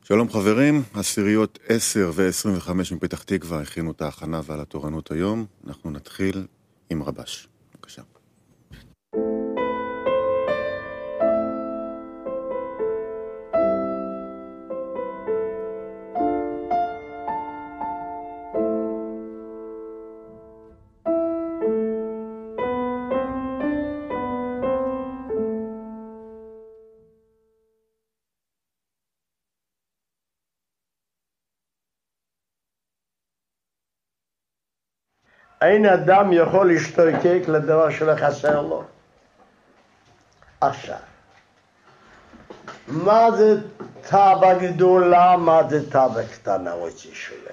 שלום חברים, עשיריות 10 ו-25 מפתח תקווה הכינו את ההכנה ועל התורנות היום. אנחנו נתחיל עם רבש. בבקשה. אין אדם יכול להשתוקק לדבר שלא חסר לו. עכשיו, מה זה תאווה גדולה, מה זה תאווה קטנה, רוצי שואל.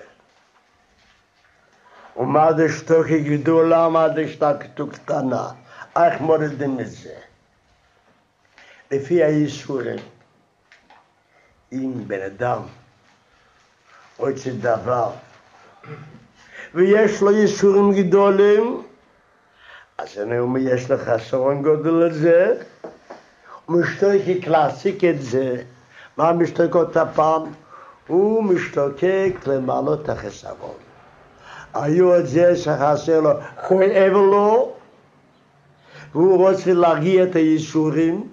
ומה זה השתוקקות גדולה, מה זה השתוקקות קטנה. איך מורידים את זה? לפי הייסורים, אם בן אדם רוצה דבר, ויש לו ייסורים גדולים, אז אני אומר, יש לך חסרון גדול לזה, ומשתוקק להסיק את זה. מה משתוקק הפעם? הוא משתוקק למעלות החסרון. היו את זה שחסר לו, כואב לו, והוא רוצה להרגיע את הייסורים.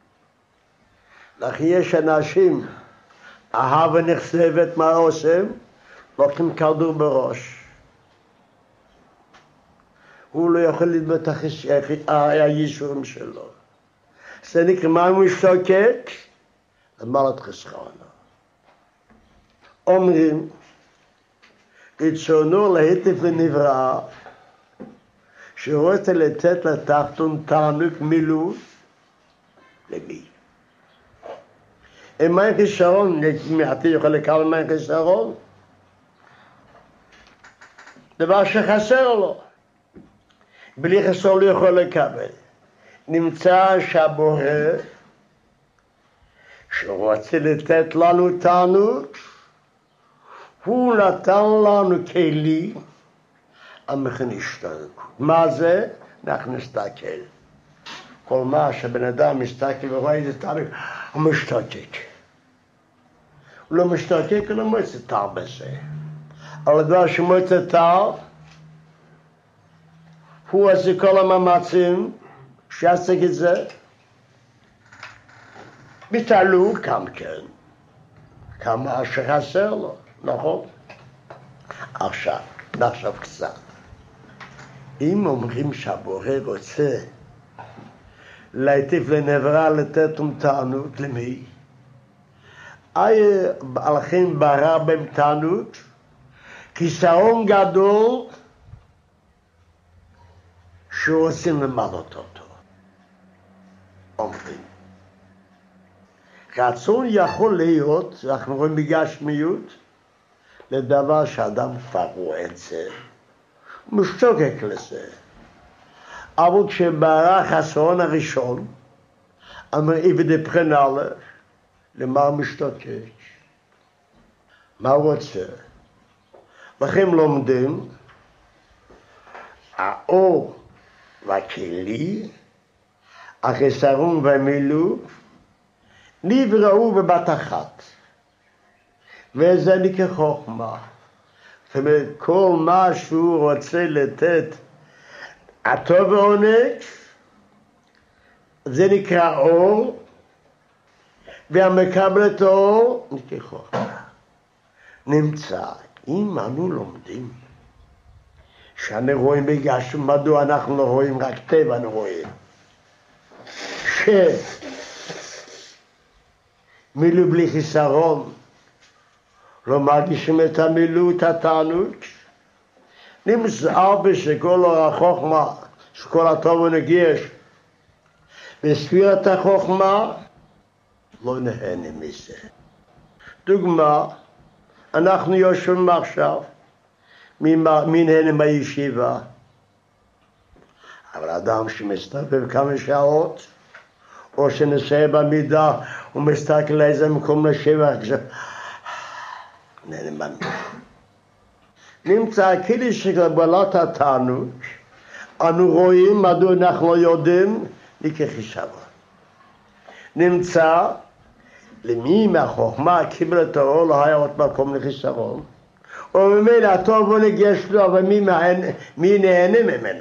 לכן יש אנשים, אהבה נחשבת, מה עושים? לוקחים כדור בראש. הוא לא יכול לדבר את הייסורים שלו. זה נקרא מה הוא משתוקק? למעלת חסרון. אומרים, רצונו להיטיב לנברא, שהוא רוצה לתת לתחתון תענוג מילוט, למי? אם אין חסרון, מעטי יכול לקבל מה חסרון? דבר שחסר לו. בלי חסר לא יכול לקבל. נמצא שהבורא שהוא רוצה לתת לנו תענוג, הוא נתן לנו כלי המכין השתוקקות. מה זה? אנחנו נסתכל. כל מה שבן אדם מסתכל ורואה איזה תענוג, הוא משתוקק. הוא לא משתוקק, הוא לא מוצא טעם בזה. אבל הדבר שמוצא טעם, הוא עושה כל המאמצים שיעסק את זה. מתעלו גם כן, כמה שחסר לו, נכון? עכשיו, נחשב קצת. אם אומרים שהבורא רוצה להיטיב לנברא לתת תענוג, למי? לכן ברא בהם תענוג, כיסאון גדול, שרוצים למלות אותו. אומרים. רצון יכול להיות, אנחנו רואים בגשמיות, לדבר שאדם כבר רואה את זה. הוא משתוקק לזה. אבל כשברא חסרון הראשון, אמר עבד פרנלה, למה הוא משתוקק? מה הוא רוצה? לכם לומדים, האור והכלי, החסרון והמילוא, נבראו בבת אחת. וזה נקרא חוכמה. זאת אומרת, כל מה שהוא רוצה לתת, הטוב והעונג, זה נקרא אור, והמקבל את האור, נקרא חוכמה. נמצא, אם אנו לומדים, שאני רואים בגשם, מדוע אנחנו לא רואים, רק טבע אנחנו רואים. מילוא בלי חיסרון, לא מרגישים את המילוא, את התענוג. נמצא בשכל החוכמה, שכל הטוב ונגיש, בספירת החוכמה, לא נהנה מזה. דוגמה, אנחנו יושבים עכשיו, מי נהנה מהישיבה? אבל אדם שמסתובב כמה שעות, או שנסע במידה, הוא מסתכל לאיזה מקום לשבח, נהנה מהמידה. נמצא הכלי שקבלת התענוג, אנו רואים, מדוע אנחנו לא יודעים, נקרא חיסרון. נמצא, למי מהחוכמה קיבל את האור לא היה עוד מקום לחיסרון. וממילא הטוב עונג יש לו, אבל מי נהנה ממנו?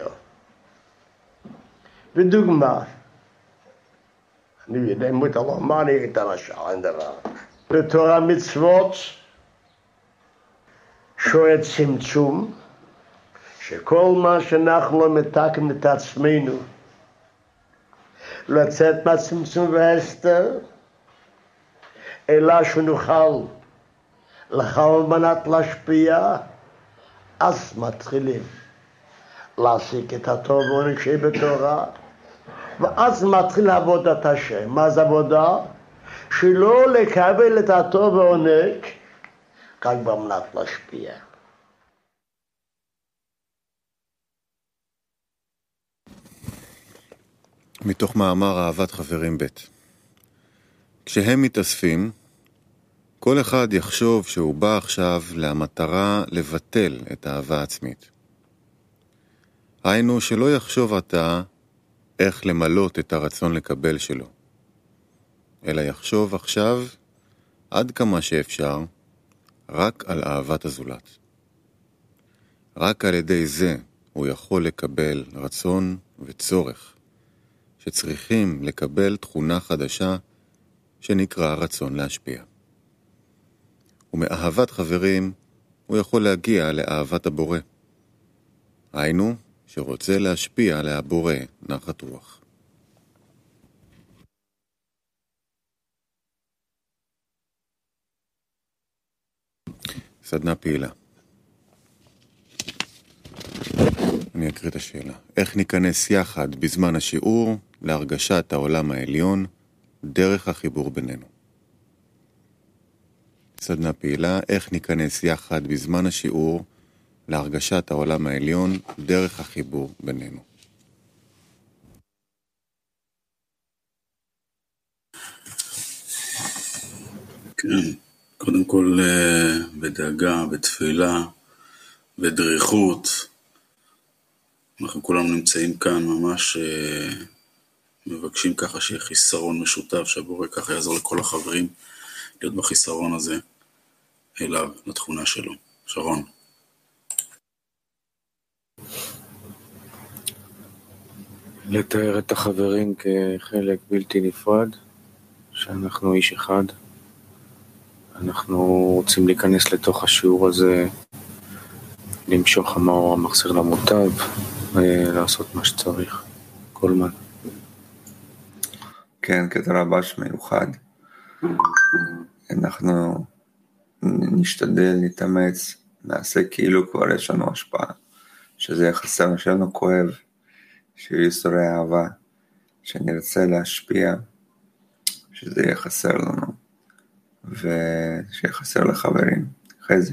ודוגמה, אני יודע אם מותר לומר, אני אגיד את המשל, אין דבר. בתורה מצוות שואל צמצום, שכל מה שאנחנו לא מתקנים את עצמנו, לצאת מהצמצום והסתר, אלא שנוכל על מנת להשפיע, אז מתחילים להשיג את הטוב והעונג שבתורה, ואז מתחיל עבודת השם. מה זה עבודה? שלא לקבל את הטוב והעונג, רק במנת להשפיע. מתוך מאמר אהבת חברים ב'. כשהם מתאספים, כל אחד יחשוב שהוא בא עכשיו למטרה לבטל את האהבה העצמית. היינו שלא יחשוב אתה איך למלות את הרצון לקבל שלו, אלא יחשוב עכשיו עד כמה שאפשר רק על אהבת הזולת. רק על ידי זה הוא יכול לקבל רצון וצורך שצריכים לקבל תכונה חדשה שנקרא רצון להשפיע. ומאהבת חברים הוא יכול להגיע לאהבת הבורא. היינו שרוצה להשפיע להבורא נחת רוח. סדנה פעילה. אני אקריא את השאלה. איך ניכנס יחד בזמן השיעור להרגשת העולם העליון דרך החיבור בינינו? סדנה פעילה. איך ניכנס יחד בזמן השיעור להרגשת העולם העליון דרך החיבור בינינו? כן, קודם כל בדאגה, בתפילה, בדריכות. אנחנו כולנו נמצאים כאן ממש מבקשים ככה שיהיה חיסרון משותף, שהבורא ככה יעזור לכל החברים להיות בחיסרון הזה אליו, לתכונה שלו. שרון. לתאר את החברים כחלק בלתי נפרד, שאנחנו איש אחד. אנחנו רוצים להיכנס לתוך השיעור הזה, למשוך המאור המחסיר למוטב, ולעשות מה שצריך, כל מה. כן, כזה רבש מיוחד. אנחנו נשתדל, נתאמץ, נעשה כאילו כבר יש לנו השפעה, שזה חסר, שלנו כואב, שיהיו יסורי אהבה, שנרצה להשפיע, שזה יהיה חסר לנו, ושיהיה חסר לחברים. חזי.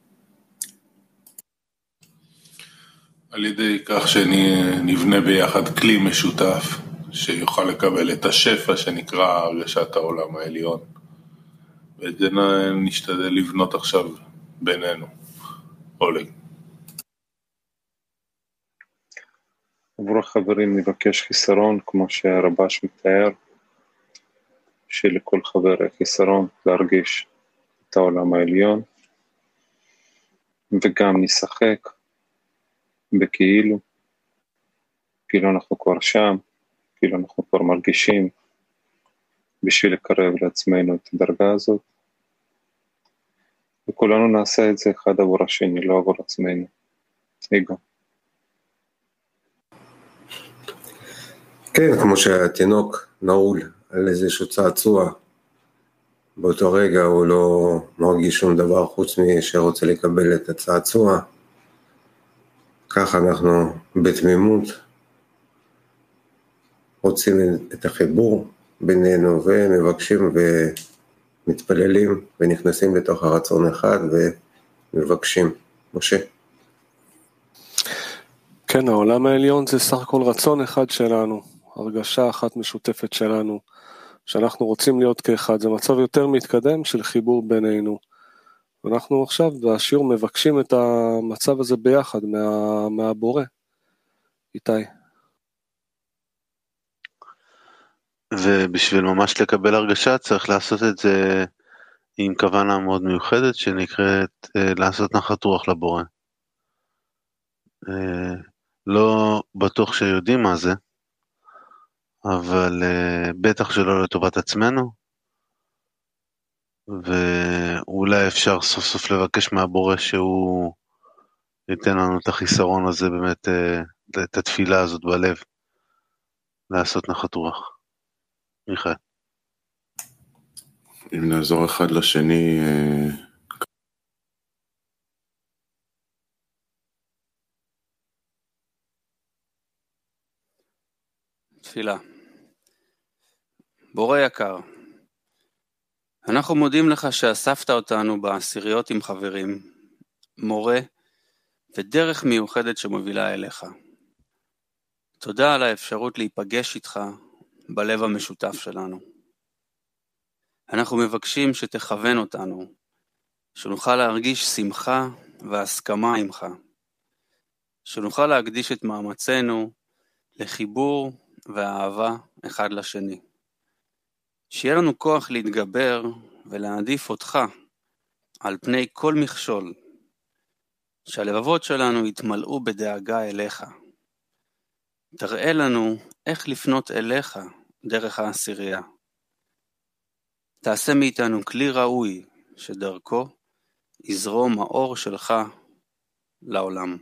על ידי כך שנבנה ביחד כלי משותף, שיוכל לקבל את השפע שנקרא הרגשת העולם העליון. ואת זה נשתדל לבנות עכשיו בינינו. אולי. עבור החברים נבקש חיסרון, כמו שהרבש מתאר, שלכל חבר חיסרון להרגיש את העולם העליון, וגם נשחק בכאילו, כאילו אנחנו כבר שם, כאילו אנחנו כבר מרגישים, בשביל לקרב לעצמנו את הדרגה הזאת, וכולנו נעשה את זה אחד עבור השני, לא עבור עצמנו. איגו. כן, כמו שהתינוק נעול על איזשהו צעצוע, באותו רגע הוא לא מרגיש שום דבר חוץ שרוצה לקבל את הצעצוע, ככה אנחנו בתמימות רוצים את החיבור בינינו ומבקשים ומתפללים ונכנסים לתוך הרצון אחד ומבקשים. משה. כן, העולם העליון זה סך הכל רצון אחד שלנו, הרגשה אחת משותפת שלנו, שאנחנו רוצים להיות כאחד. זה מצב יותר מתקדם של חיבור בינינו. ואנחנו עכשיו בשיעור מבקשים את המצב הזה ביחד מהבורא. איתי. ובשביל ממש לקבל הרגשה צריך לעשות את זה עם כוונה מאוד מיוחדת שנקראת לעשות נחת רוח לבורא. לא בטוח שיודעים מה זה, אבל בטח שלא לטובת עצמנו, ואולי אפשר סוף סוף לבקש מהבורא שהוא ייתן לנו את החיסרון הזה, באמת את התפילה הזאת בלב, לעשות נחת רוח. מיכאל. אם נעזור אחד לשני, תפילה. בורא יקר, אנחנו מודים לך שאספת אותנו בעשיריות עם חברים, מורה ודרך מיוחדת שמובילה אליך. תודה על האפשרות להיפגש איתך בלב המשותף שלנו. אנחנו מבקשים שתכוון אותנו, שנוכל להרגיש שמחה והסכמה עמך, שנוכל להקדיש את מאמצינו לחיבור ואהבה אחד לשני. שיהיה לנו כוח להתגבר ולהעדיף אותך על פני כל מכשול, שהלבבות שלנו יתמלאו בדאגה אליך. תראה לנו איך לפנות אליך דרך העשירייה. תעשה מאיתנו כלי ראוי שדרכו יזרום האור שלך לעולם.